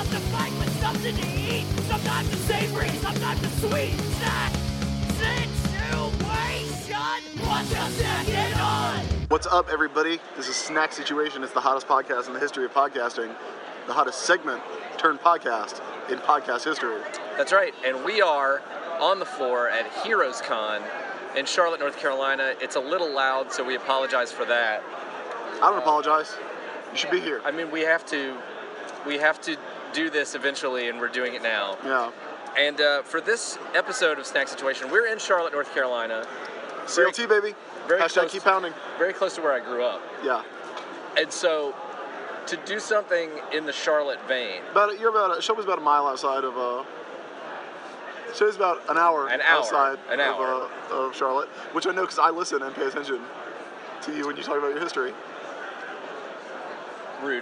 love to fight with something to eat. Sometimes it's savory, sometimes it's sweet. Snack situation. What's your snack on? What's up, everybody? This is Snack Situation. It's the hottest podcast in the history of podcasting. The hottest segment turned podcast in podcast history. That's right, and we are on the floor at Heroes Con in Charlotte, North Carolina. It's a little loud, so we apologize for that. I don't apologize. You should be here. I mean, we have to do this eventually, and we're doing it now. Yeah. And for this episode of Snack Situation, we're in Charlotte, North Carolina. CLT, baby. Very Hashtag close, keep pounding. Very close to where I grew up. Yeah. And so, to do something in the Charlotte vein. Shelby's about a mile outside of, Shelby's about an hour outside of Charlotte, which I know because I listen and pay attention to you when you talk about your history. Rude.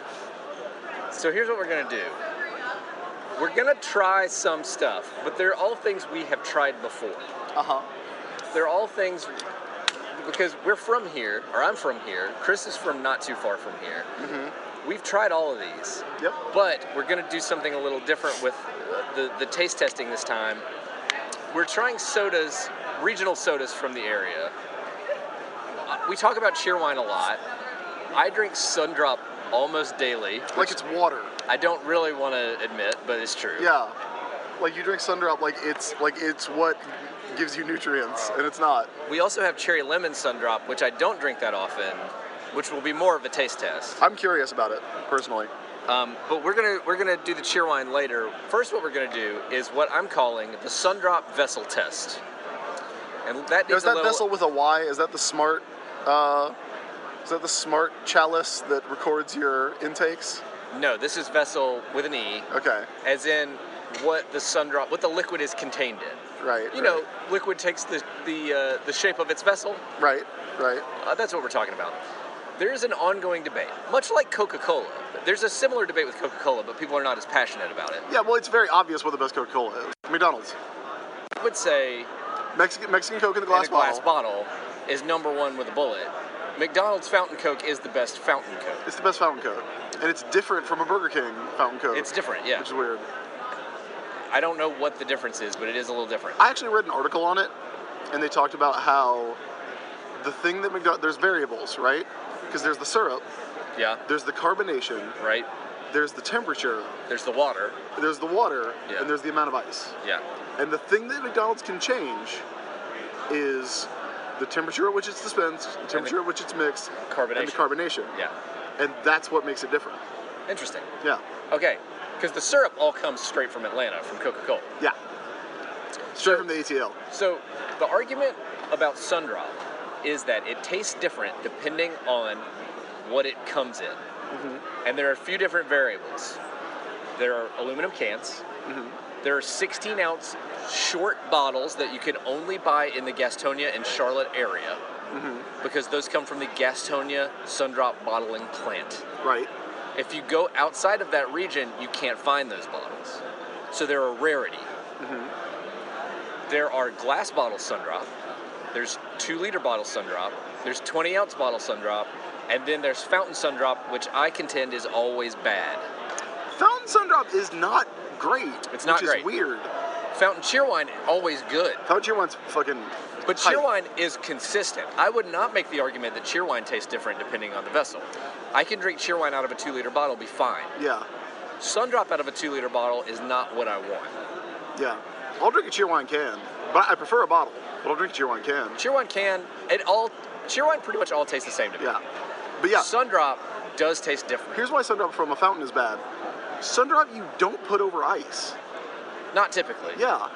So here's what we're going to do. We're going to try some stuff, but they're all things we have tried before. Uh-huh. They're all things, because we're from here, or I'm from here, Chris is from not too far from here. Mm-hmm. We've tried all of these. Yep. But we're going to do something a little different with the taste testing this time. We're trying sodas, regional sodas from the area. We talk about Cheerwine a lot. I drink Sundrop almost daily. Like it's water. I don't really want to admit, but it's true. Yeah. Like you drink Sundrop like it's what gives you nutrients, and it's not. We also have Cherry Lemon Sundrop, which I don't drink that often, which will be more of a taste test. I'm curious about it, personally. But we're gonna do the Cheerwine later. First, what we're gonna do is what I'm calling the Sundrop Vessel Test. And that is that vessel with a Y? Is that the smart? Is that the smart chalice that records your intakes? No, this is vessel with an E. Okay. As in what the liquid is contained in. Right. You know, liquid takes the shape of its vessel. Right. That's what we're talking about. There is an ongoing debate, much like Coca-Cola. There's a similar debate with Coca-Cola, but people are not as passionate about it. Yeah, well, it's very obvious what the best Coca-Cola is. McDonald's. I would say Mexican Coke in the glass bottle is number one with a bullet. McDonald's Fountain Coke is the best Fountain Coke. It's the best Fountain Coke. And it's different from a Burger King Fountain Coke. It's different, yeah. Which is weird. I don't know what the difference is, but it is a little different. I actually read an article on it, and they talked about how the thing that there's variables, right? Because there's the syrup. Yeah. There's the carbonation. Right. There's the temperature. There's the water. There's the water. Yeah. And there's the amount of ice. Yeah. And the thing that McDonald's can change is the temperature at which it's dispensed, the temperature at which it's mixed, carbonation. and the carbonation. Yeah. And that's what makes it different. Interesting. Yeah. Okay. Because the syrup all comes straight from Atlanta, from Coca-Cola. Yeah. Straight from the ATL. So the argument about Sundrop is that it tastes different depending on what it comes in. Mm-hmm. And there are a few different variables. There are aluminum cans. Mm-hmm. There are 16-ounce short bottles that you can only buy in the Gastonia and Charlotte area. Mm-hmm. Because those come from the Gastonia Sundrop bottling plant. Right. If you go outside of that region, you can't find those bottles. So they're a rarity. Mm-hmm. There are glass bottle Sundrop. There's 2-liter bottle Sundrop. There's 20-ounce bottle Sundrop. And then there's Fountain Sundrop, which I contend is always bad. Fountain Sundrop is not great. It's not great. Which is weird. Fountain Cheerwine, always good. Fountain Cheerwine's fucking But Cheerwine is consistent. I would not make the argument that Cheerwine tastes different depending on the vessel. I can drink Cheerwine out of a 2-liter bottle, be fine. Yeah. Sundrop out of a 2-liter bottle is not what I want. Yeah. I'll drink a Cheerwine can, but I prefer a bottle. But I'll drink a Cheerwine can. Cheerwine can, Cheerwine pretty much all tastes the same to me. Yeah. But yeah. Sundrop does taste different. Here's why Sundrop from a fountain is bad. Sundrop you don't put over ice. Not typically. Yeah.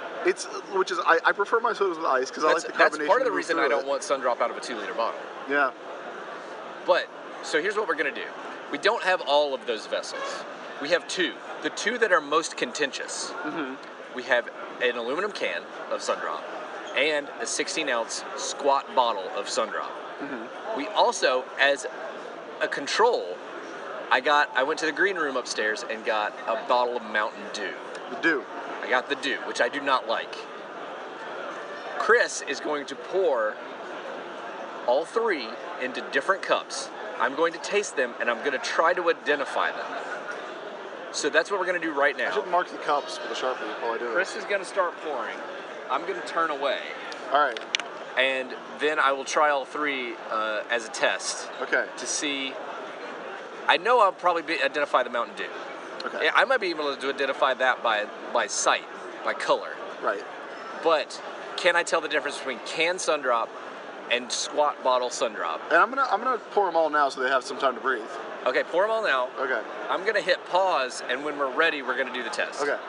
I prefer my sodas with ice because I like the carbonation. That's part of the reason I don't want Sundrop out of a 2-liter bottle. Yeah. But, so here's what we're going to do. We don't have all of those vessels. We have 2. The 2 that are most contentious. Mm-hmm. We have an aluminum can of Sundrop and a 16-ounce squat bottle of Sundrop. Mm-hmm. We also, as a control, I went to the green room upstairs and got a bottle of Mountain Dew. The Dew. I got the Dew, which I do not like. Chris is going to pour all 3 into different cups. I'm going to taste them, and I'm going to try to identify them. So that's what we're going to do right now. I should mark the cups with a Sharpie while I do it. Chris is going to start pouring. I'm going to turn away. All right. And then I will try all three as a test. Okay. To see. I know I'll probably identify the Mountain Dew. Okay. I might be able to identify that by sight, by color. Right. But can I tell the difference between canned Sundrop and squat bottle Sundrop? And I'm gonna pour them all now so they have some time to breathe. Okay, pour them all now. Okay. I'm gonna hit pause, and when we're ready, we're gonna do the test. Okay.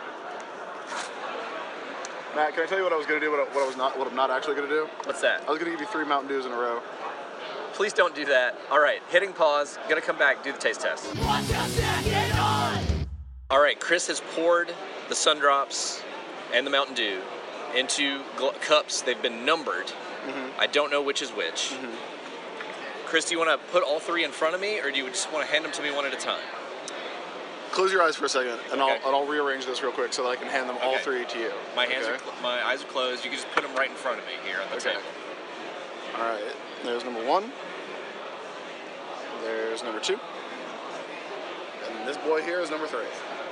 Matt, can I tell you what I was gonna do? What I'm not actually gonna do? What's that? I was gonna give you 3 Mountain Dews in a row. Please don't do that. All right, hitting pause. Gonna come back, do the taste test. What's your second on? All right, Chris has poured the Sundrops and the Mountain Dew into cups. They've been numbered. Mm-hmm. I don't know which is which. Mm-hmm. Chris, do you want to put all 3 in front of me, or do you just want to hand them to me one at a time? Close your eyes for a second, and Okay. I'll rearrange this real quick so that I can hand them all 3 to you. My eyes are closed. You can just put them right in front of me here on the table. All right. There's number 1. There's number 2. And this boy here is number 3.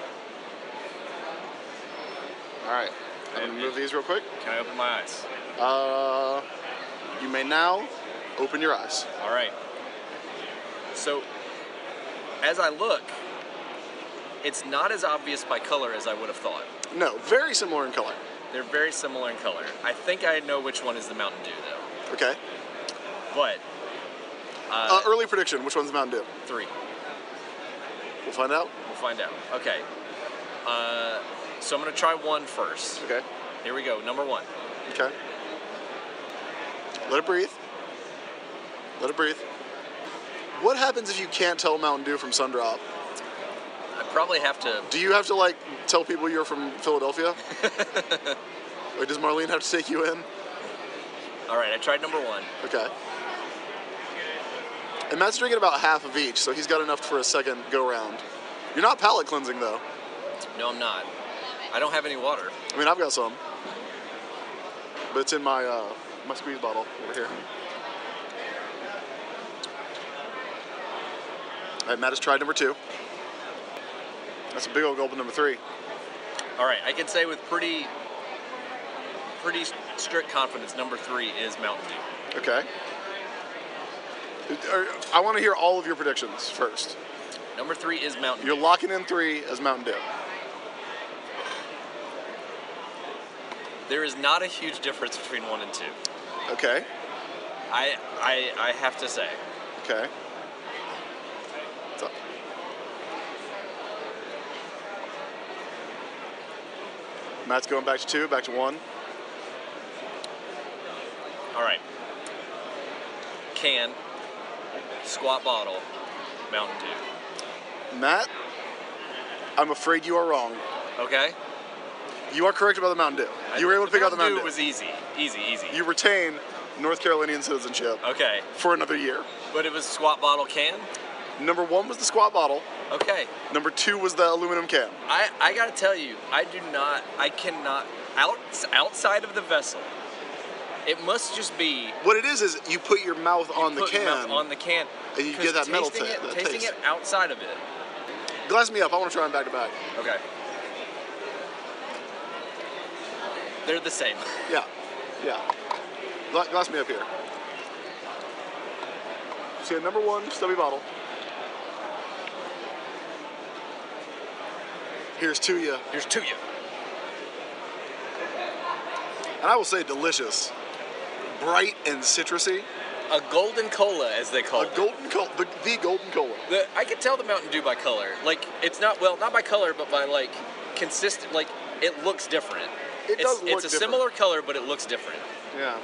All right. I'm going to move these real quick. Can I open my eyes? You may now open your eyes. All right. So, as I look, it's not as obvious by color as I would have thought. No, very similar in color. They're very similar in color. I think I know which one is the Mountain Dew, though. Okay. But, early prediction, which one's the Mountain Dew? 3. We'll find out. We'll find out. Okay. So I'm going to try 1 first. Okay. Here we go. Number 1. Okay. Let it breathe. Let it breathe. What happens if you can't tell Mountain Dew from Sundrop? I probably have to... Do you have to, like, tell people you're from Philadelphia? Or does Marlene have to take you in? All right, I tried number 1. Okay. And Matt's drinking about half of each, so he's got enough for a second go-round. You're not palate cleansing, though. No, I'm not. I don't have any water. I mean, I've got some. But it's in my my squeeze bottle over here. All right, Matt has tried number 2. That's a big old gulp of number 3. All right, I can say with pretty strict confidence, number 3 is Mountain Dew. Okay. I want to hear all of your predictions first. Number 3 is Mountain Dew. You're locking in 3 as Mountain Dew. There is not a huge difference between 1 and 2. Okay. I have to say. Okay. So. Matt's going back to 2, back to 1. All right. Can, squat bottle, Mountain Dew. Matt, I'm afraid you are wrong. Okay. You are correct about the Mountain Dew. You were able to pick out the Mountain Dew. It was easy. You You retain North Carolinian citizenship. Okay. For another year. But it was squat bottle can? Number 1 was the squat bottle. Okay. Number 2 was the aluminum can. I gotta tell you, I cannot, outside of the vessel, it must just be... What it is you put your mouth on the can. Your mouth on the can. And you get that metal taste. Tasting it outside of it. Glass me up. I want to try them back to back. Okay. They're the same. Yeah. Glass me up here. See, number 1, stubby bottle. Here's to you. Here's to you. And I will say delicious. Bright and citrusy. A golden cola, as they call it. A golden cola. The golden cola. I can tell the Mountain Dew by color. Like, it's not by color, but by, like, consistent, like, it looks different. It does look different. It's a similar color, but it looks different. Yeah.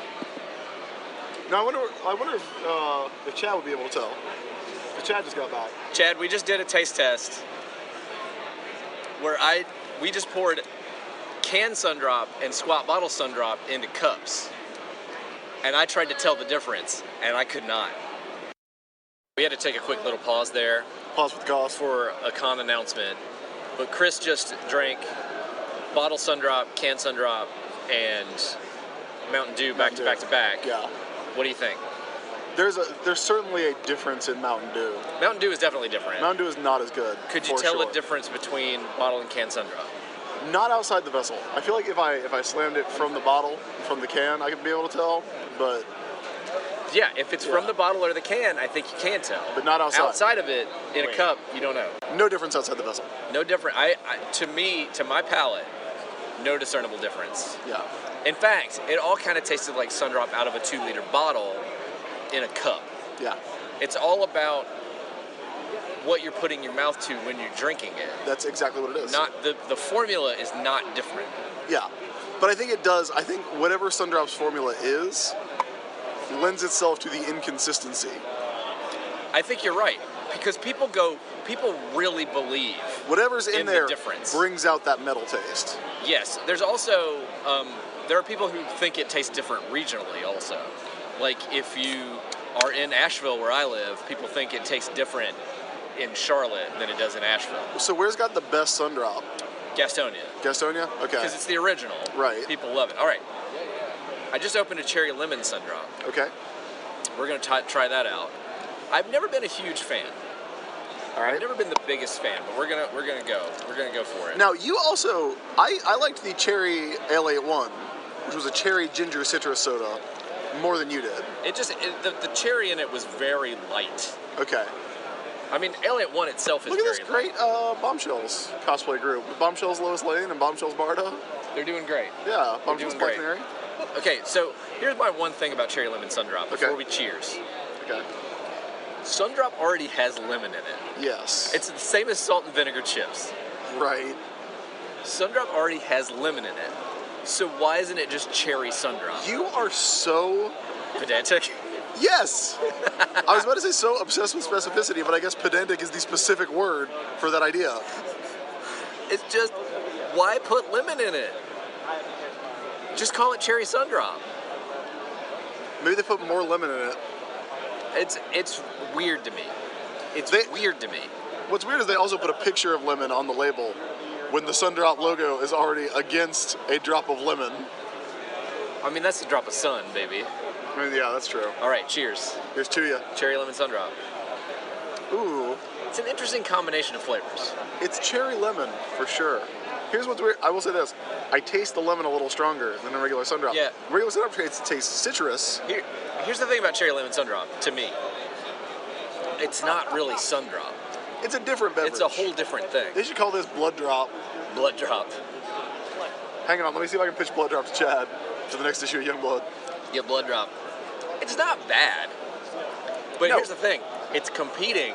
Now, I wonder if Chad would be able to tell. If Chad just got back. Chad, we just did a taste test where we just poured canned Sundrop and squat bottle Sundrop into cups. And I tried to tell the difference, and I could not. We had to take a quick little pause there. Pause with the cause. For a con announcement. But Chris just drank bottle Sundrop, canned Sundrop, and Mountain Dew back to back. Yeah. What do you think? There's certainly a difference in Mountain Dew. Mountain Dew is definitely different. Mountain Dew is not as good. Could you tell the difference between bottle and can Sun Drop? Not outside the vessel. I feel like if I slammed it from the bottle, from the can, I could be able to tell, but... Yeah, if it's from the bottle or the can, I think you can tell. But not outside. Outside of it, in a cup, you don't know. No difference outside the vessel. No different. To my palate, no discernible difference. Yeah. In fact, it all kind of tasted like Sun Drop out of a 2-liter bottle in a cup. Yeah. It's all about what you're putting your mouth to when you're drinking it. That's exactly what it is. Not the formula is not different. Yeah. But I think it does. I think whatever Sun Drop's formula is lends itself to the inconsistency. I think you're right. Because people really believe whatever's in there the difference. Brings out that metal taste. Yes. There's also there are people who think it tastes different regionally also. Like if you are in Asheville where I live, people think it tastes different in Charlotte than it does in Asheville. So where's got the best Sun Drop? Gastonia. Gastonia? Okay. Because it's the original. Right. People love it. All right. I just opened a cherry lemon Sun Drop. Okay. We're going to try that out. I've never been a huge fan. All right. I've never been the biggest fan, but we're gonna go. We're gonna go for it. Now you also, I liked the cherry Ale-81, which was a cherry ginger citrus soda, more than you did. The cherry in it was very light. Okay. I mean, Ale-81 itself is very light. Look at this great Bombshells cosplay group. Bombshells Lois Lane and Bombshells Barda. They're doing great. Yeah, Bombshells Black Canary. Okay, so here's my one thing about cherry lemon Sun Drop before we cheers. Okay. Sun Drop already has lemon in it. Yes. It's the same as salt and vinegar chips. Right. Sun Drop already has lemon in it. So why isn't it just cherry Sun Drop? You are so... pedantic? Yes! I was about to say so obsessed with specificity, but I guess pedantic is the specific word for that idea. It's just, why put lemon in it? Just call it cherry Sun Drop. Maybe they put more lemon in it. It's weird to me. It's weird to me. What's weird is they also put a picture of lemon on the label when the Sun Drop logo is already against a drop of lemon. I mean, that's a drop of sun, baby. I mean, yeah, that's true. All right, cheers. Here's to you. Cherry lemon Sun Drop. Ooh. It's an interesting combination of flavors. It's cherry lemon, for sure. Here's what's weird. I will say this. I taste the lemon a little stronger than a regular Sun Drop. Yeah. Regular Sun Drop tastes citrus. Here's the thing about cherry lemon Sun Drop, to me. It's not really Sun Drop. It's a different beverage. It's a whole different thing. They should call this Blood Drop. Blood Drop. Hang on, let me see if I can pitch Blood Drop to Chad for the next issue of Youngblood. Yeah, Blood Drop. It's not bad. But here's the thing. It's competing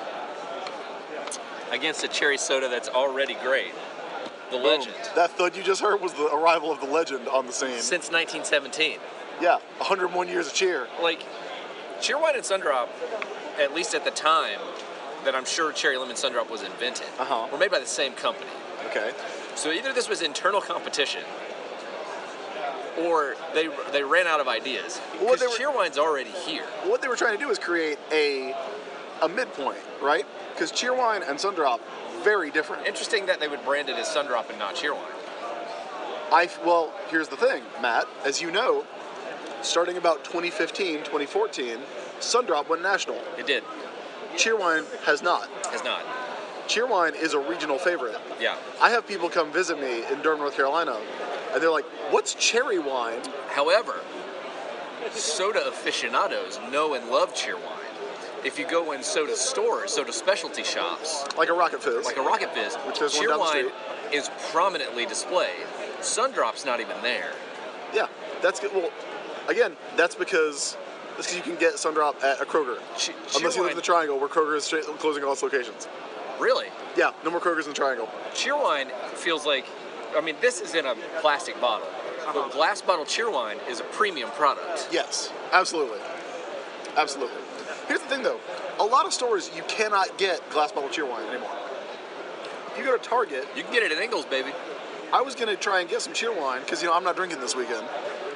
against a cherry soda that's already great. The Legend. That thud you just heard was the arrival of the Legend on the scene. Since 1917. Yeah, 101 years of cheer. Like, Cheerwine and Sun Drop, at least at the time that I'm sure Cherry Lemon Sun Drop was invented, were made by the same company. Okay. So either this was internal competition, or they ran out of ideas. Because Cheerwine's already here. What they were trying to do is create a midpoint, right? Because Cheerwine and Sun Drop, very different. Interesting that they would brand it as Sun Drop and not Cheerwine. Well, here's the thing, Matt. As you know, starting about 2015, 2014, Sun Drop went national. It did. Cheerwine has not. Has not. Cheerwine is a regional favorite. Yeah. I have people come visit me in Durham, North Carolina, and they're like, what's cherry wine? However, soda aficionados know and love Cheerwine. If you go in soda stores, soda specialty shops, like a Rocket Fizz, which there's one down the street, is prominently displayed. Sun Drop's not even there. Yeah, that's good. Well, again, that's because you can get Sun Drop at a Kroger, unless you live in the Triangle, where Kroger is closing all its locations. Really? Yeah, no more Krogers in the Triangle. Cheerwine feels like, I mean, this is in a plastic bottle, but glass bottle Cheerwine is a premium product. Yes, absolutely. Absolutely. Here's the thing, though. A lot of stores, you cannot get glass bottle Cheerwine anymore. If you go to Target... You can get it at Ingles, baby. I was going to try and get some Cheerwine, because, I'm not drinking this weekend.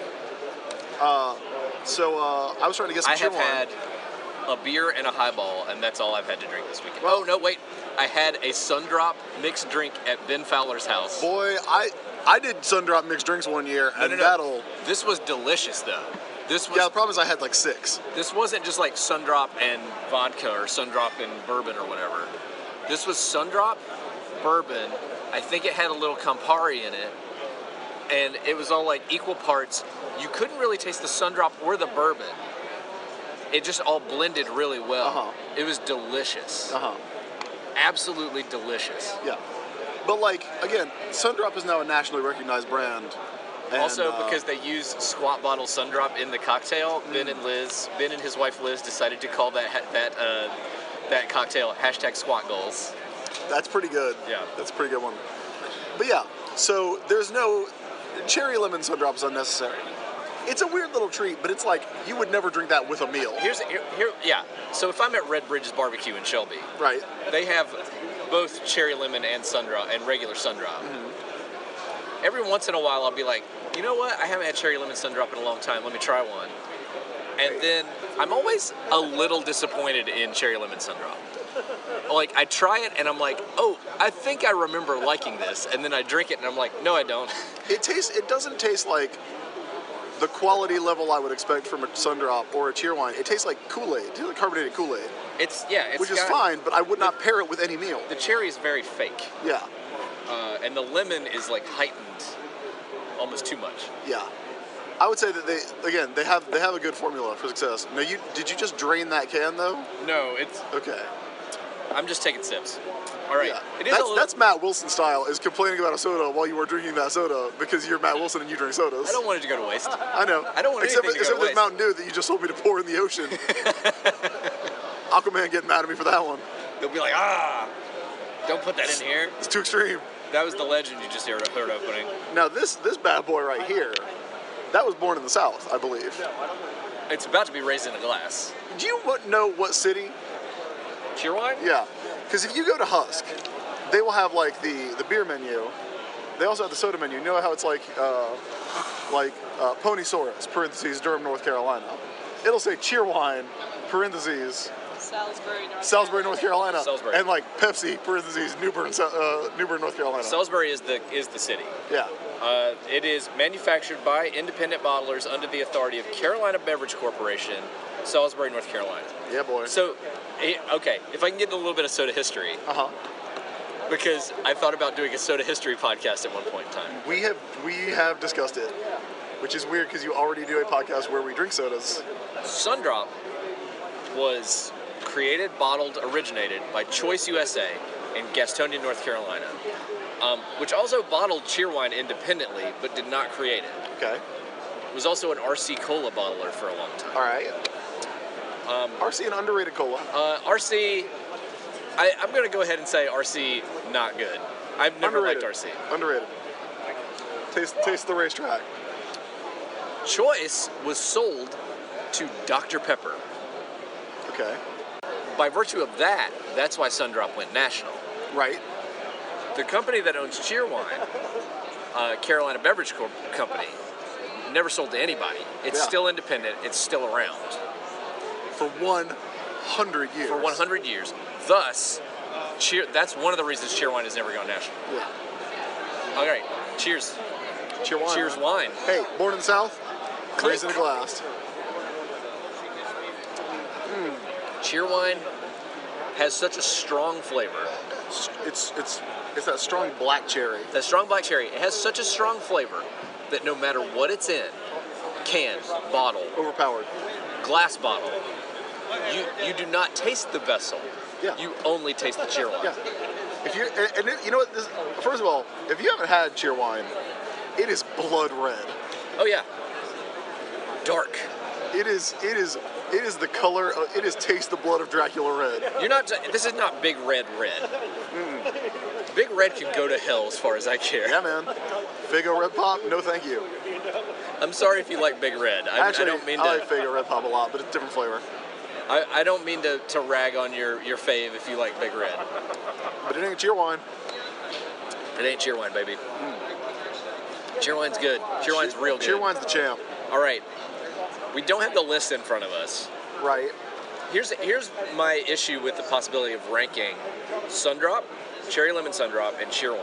So I was trying to get some Cheerwine. I have had a beer and a highball, and that's all I've had to drink this weekend. Well, oh, no, wait. I had a Sun Drop mixed drink at Ben Fowler's house. Boy, I did Sun Drop mixed drinks one year, and that'll... This was delicious, though. This was, yeah, the problem is I had like 6. This wasn't just like Sundrop and vodka or Sundrop and bourbon or whatever. This was Sundrop, bourbon. I think it had a little Campari in it. And it was all like equal parts. You couldn't really taste the Sundrop or the bourbon. It just all blended really well. Uh-huh. It was delicious. Uh-huh. Absolutely delicious. Yeah. But like, again, Sundrop is now a nationally recognized brand. And, also, because they use squat bottle Sundrop in the cocktail, Ben and his wife Liz decided to call that cocktail #squat goals. That's pretty good. Yeah. That's a pretty good one. But yeah, so there's no... Cherry lemon Sundrop is unnecessary. It's a weird little treat, but it's like, you would never drink that with a meal. Yeah. So if I'm at Red Bridge's Barbecue in Shelby, right, they have both cherry lemon and Sundrop and regular Sundrop. Mm-hmm. Every once in a while, I'll be like, you know what? I haven't had cherry lemon Sundrop in a long time. Let me try one. And then I'm always a little disappointed in cherry lemon Sundrop. Like, I try it and I'm like, oh, I think I remember liking this. And then I drink it and I'm like, no, I don't. It doesn't taste like the quality level I would expect from a Sundrop or a Cheerwine. It tastes like Kool-Aid. It tastes like carbonated Kool-Aid. Which is fine, but I would not pair it with any meal. The cherry is very fake. Yeah. And the lemon is like heightened almost too much. Yeah. I would say that they have a good formula for success. Now, did you just drain that can though? No, it's okay. I'm just taking sips. All right. Yeah. It is that's Matt Wilson style, is complaining about a soda while you are drinking that soda because you're Matt Wilson and you drink sodas. I don't want it to go to waste. I know. I don't want except anything to go to waste. Except Mountain Dew that you just told me to pour in the ocean. Aquaman getting mad at me for that one. They'll be like, don't put that in here. It's too extreme. That was the legend you just heard opening. Now this bad boy right here, that was born in the South, I believe. It's about to be raised in a glass. Do you know what city? Cheerwine? Yeah. Because if you go to Husk, they will have like the beer menu. They also have the soda menu. You know how it's like Ponysaurus, parentheses, Durham, North Carolina. It'll say Cheerwine, parentheses, Salisbury, North Carolina. Salisbury. And like Pepsi, parentheses, New Bern, North Carolina. Salisbury is the city. Yeah. It is manufactured by independent bottlers under the authority of Carolina Beverage Corporation, Salisbury, North Carolina. Yeah, boy. So, okay, if I can get into a little bit of soda history. Uh-huh. Because I thought about doing a soda history podcast at one point in time. We have discussed it, which is weird because you already do a podcast where we drink sodas. Sundrop was created, bottled, originated by Choice USA in Gastonia, North Carolina, which also bottled Cheerwine independently, but did not create it. Okay. It was also an RC Cola bottler for a long time. All right. RC, an underrated cola. RC, I'm going to go ahead and say RC, not good. I've never liked RC. Underrated. Taste the racetrack. Choice was sold to Dr. Pepper. Okay. By virtue of that, that's why Sundrop went national. Right. The company that owns Cheerwine, Carolina Beverage Company, never sold to anybody. It's still independent. It's still around. For 100 years. For 100 years. Thus, that's one of the reasons Cheerwine has never gone national. Yeah. All right. Cheers. Cheerwine. Cheers wine. Hey, born in the South, raised in a glass. Cheerwine has such a strong flavor. It's that strong black cherry. That strong black cherry. It has such a strong flavor that no matter what it's in, can, bottle, overpowered, glass bottle, you do not taste the vessel. Yeah. You only taste the Cheerwine. Yeah. You know what? First of all, if you haven't had Cheerwine, it is blood red. Oh yeah. Dark. It is the color. It is taste the blood of Dracula red. This is not Big Red red. Big Red can go to hell as far as I care. Yeah, man. Faygo Red Pop, no thank you. I'm sorry if you like Big Red. Actually, I don't mean to. I like Faygo Red Pop a lot, but it's a different flavor. I don't mean to rag on your fave if you like Big Red. But it ain't Cheerwine. It ain't Cheerwine, baby. Cheerwine's good. Cheerwine's real good. Cheerwine's the champ. All right. We don't have the list in front of us. Right. Here's my issue with the possibility of ranking Sundrop, Cherry Lemon Sundrop, and Cheerwine.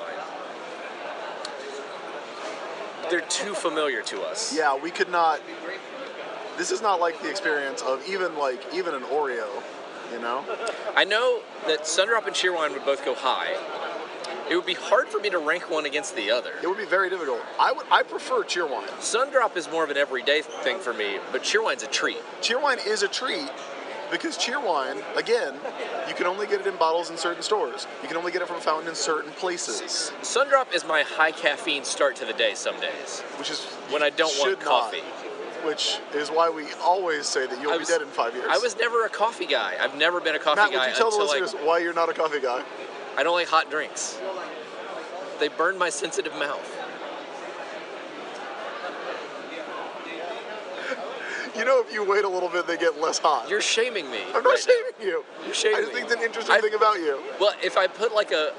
They're too familiar to us. Yeah, we could not. this is not like the experience of even an Oreo, you know? I know that Sundrop and Cheerwine would both go high. It would be hard for me to rank one against the other. It would be very difficult. I prefer Cheerwine. Sundrop is more of an everyday thing for me, but Cheerwine's a treat. Cheerwine is a treat because Cheerwine, again, you can only get it in bottles in certain stores. You can only get it from a fountain in certain places. Sundrop is my high caffeine start to the day some days. Which is when I don't want coffee. Which is why we always say that you'll be dead in 5 years. I was never a coffee guy. I've never been a coffee guy. Matt, would you tell the listeners why you're not a coffee guy? I don't like hot drinks. They burn my sensitive mouth. You know, if you wait a little bit, they get less hot. You're shaming me. I'm not shaming you. You're shaming me. I just think it's an interesting thing about you. Well, if I put like a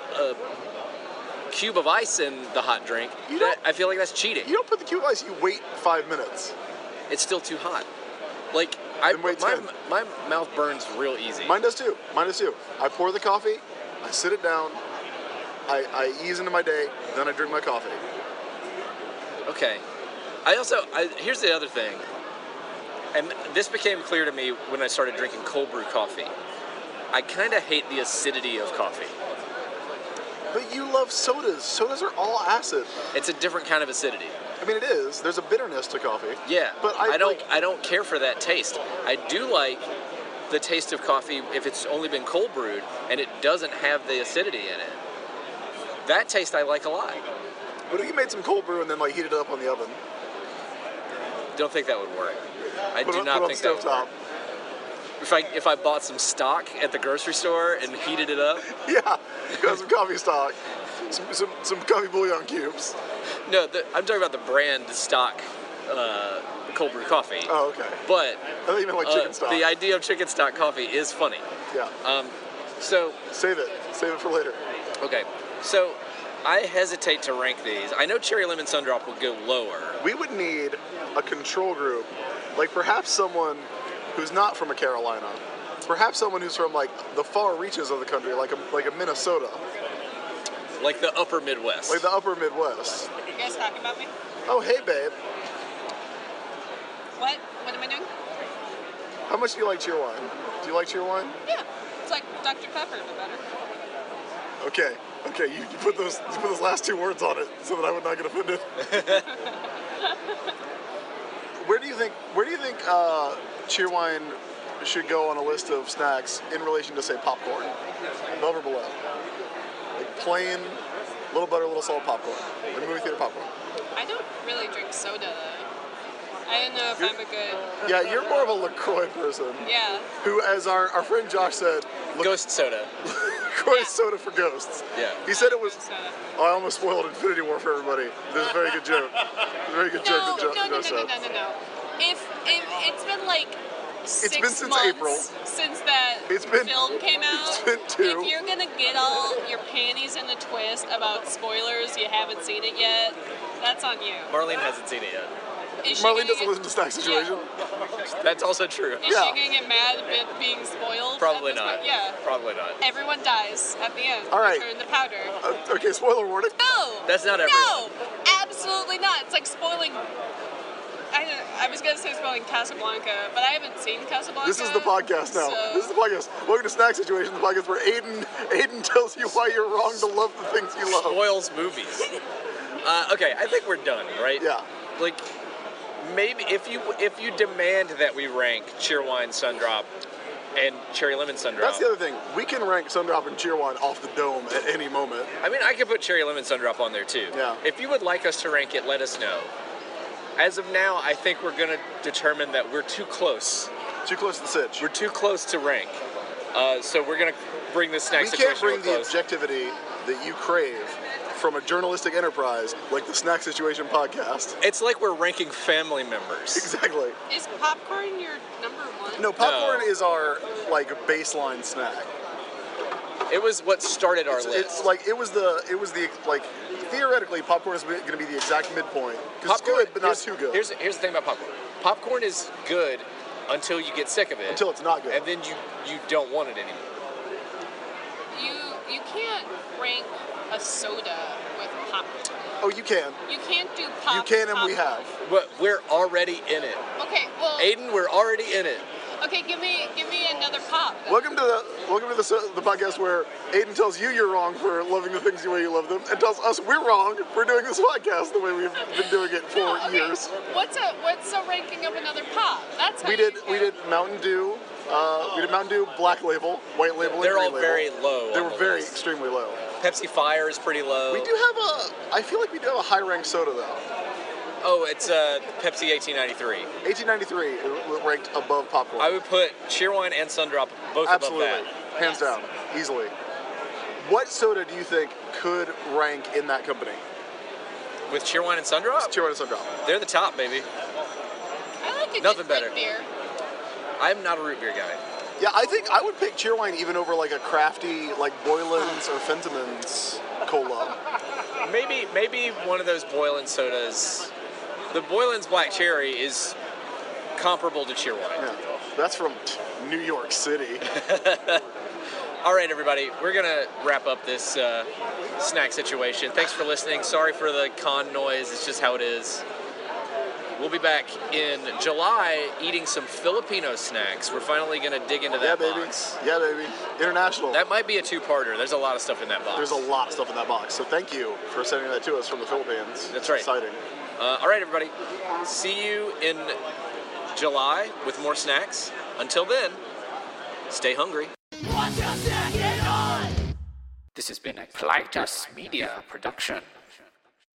cube of ice in the hot drink, I feel like that's cheating. You don't put the cube of ice, you wait 5 minutes. It's still too hot. Like, my mouth burns real easy. Mine does too. I pour the coffee, I sit it down, I ease into my day, then I drink my coffee. Okay. Here's the other thing, and this became clear to me when I started drinking cold brew coffee. I kind of hate the acidity of coffee. But you love sodas. Sodas are all acid. It's a different kind of acidity. I mean, it is. There's a bitterness to coffee. Yeah, but I don't care for that taste. I do like the taste of coffee if it's only been cold brewed and it doesn't have the acidity in it. That taste I like a lot. But if you made some cold brew and then heated it up on the oven? Don't think that would work. I do not think that would work. If I bought some stock at the grocery store and heated it up? Yeah, got some coffee stock. Some coffee bouillon cubes. No, I'm talking about the brand stock cold brew coffee. Oh, okay. But I thought you meant like chicken stock. The idea of chicken stock coffee is funny. Yeah. So save it for later. Okay. So I hesitate to rank these. I know Cherry Lemon Sundrop would go lower. We would need a control group, like perhaps someone who's not from a Carolina, perhaps someone who's from the far reaches of the country, like a Minnesota. Like the upper Midwest. Like the upper Midwest. You guys talking about me? Oh, hey, babe. What? What am I doing? How much do you like Cheerwine? Do you like Cheerwine? Yeah. It's like Dr. Pepper, but better. Okay. You put those last two words on it so that I would not get offended. Where do you think Cheerwine should go on a list of snacks in relation to, say, popcorn? Above or below? Like plain, little butter, little salt popcorn. Like movie theater popcorn. I don't really drink soda, though. I don't know if I'm a good... Yeah, you're more of a LaCroix person. Yeah. Who, as our friend Josh said... Ghost soda. LaCroix soda for ghosts. Yeah. He said it was... Oh, I almost spoiled Infinity War for everybody. This is a very good joke. Very good joke that Josh said. No. If it's been like 6 months since April. Since that film came out. It's been 2. If you're gonna get all your panties in a twist about spoilers, you haven't seen it yet, that's on you. Marlene hasn't seen it yet. Marlene doesn't listen to Snack Situation. Yeah. That's also true. Is she gonna get mad at being spoiled? Probably not. Yeah. Probably not. Everyone dies at the end. All right. Turn the powder. Okay, spoiler warning. No. That's not everyone. No, absolutely not. It's like spoiling. I was gonna say spoiling Casablanca, but I haven't seen Casablanca. This is the podcast now. So... This is the podcast. Welcome to Snack Situation, the podcast where Aiden tells you why you're wrong to love the things you love. Spoils movies. Okay, I think we're done, right? Yeah. Like, maybe if you demand that we rank Cheerwine Sundrop and Cherry Lemon Sundrop. That's the other thing. We can rank Sundrop and Cheerwine off the dome at any moment. I mean, I could put Cherry Lemon Sundrop on there too. Yeah. If you would like us to rank it, let us know. As of now, I think we're going to determine that we're too close. Too close to the sitch. We're too close to rank. So we're going to bring the snack situation We can't bring the close. objectivity that you crave from a journalistic enterprise like the Snack Situation podcast. It's like we're ranking family members. Exactly. Is popcorn your number one? No, popcorn is our baseline snack. It was what started our list. It's like it was the theoretically popcorn is going to be the exact midpoint. Because it's good, but not too good. Here's the thing about popcorn. Popcorn is good until you get sick of it. Until it's not good. And then you don't want it anymore. You can't rank a soda with pop. Oh, you can. You can't do pop. You can, and we popcorn. have. But we're already in it. Okay, well. Aiden, we're already in it. Okay, give me another pop. Then. Welcome to the podcast where Aiden tells you you're wrong for loving the things the way you love them, and tells us we're wrong for doing this podcast the way we've been doing it for No, okay. years. What's a ranking of another pop? That's how We did Mountain Dew. We did Mountain Dew Black Label, White Label, and They're Green all Label. very low. They on were the very list. extremely low. Pepsi Fire is pretty low. We do have I feel like we do have a high ranked soda though. Oh, it's Pepsi 1893. 1893 ranked above popcorn. I would put Cheerwine and Sundrop both Absolutely, above that. hands down, easily. What soda do you think could rank in that company? With Cheerwine and Sundrop, Cheerwine and Sundrop. they're the top, baby. I like a Nothing good better. root beer. I'm not a root beer guy. Yeah, I think I would pick Cheerwine even over like a crafty like Boylan's or Fentimans cola. Maybe one of those Boylan sodas. The Boylan's Black Cherry is comparable to Cheerwine. Yeah, that's from New York City. All right, everybody, we're gonna wrap up this snack situation. Thanks for listening. Sorry for the con noise. It's just how it is. We'll be back in July eating some Filipino snacks. We're finally gonna dig into Yeah, that baby. box. Yeah, baby. International. That might be a two-parter. There's a lot of stuff in that box. There's a lot of stuff in that box. So thank you for sending that to us from the Philippines. That's right. Exciting. All right, everybody. See you in July with more snacks. Until then, stay hungry. Watch us snack it on! This has been a Clytus Media production.